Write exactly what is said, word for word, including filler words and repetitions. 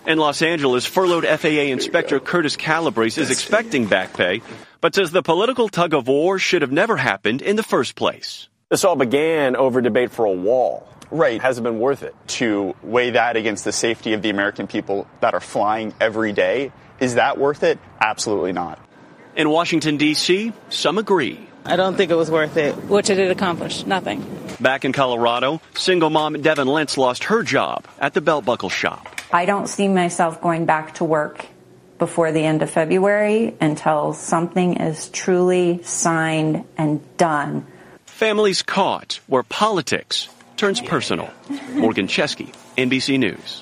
In Los Angeles, furloughed F A A Inspector Curtis Calabrese is expecting back pay, but says the political tug-of-war should have never happened in the first place. This all began over debate for a wall. Right. Has it been worth it? To weigh that against the safety of the American people that are flying every day, is that worth it? Absolutely not. In Washington, D C, some agree. I don't think it was worth it. What did it accomplish? Nothing. Back in Colorado, single mom Devin Lentz lost her job at the belt buckle shop. I don't see myself going back to work before the end of February until something is truly signed and done. Families caught where politics turns personal. Morgan Chesky, N B C News.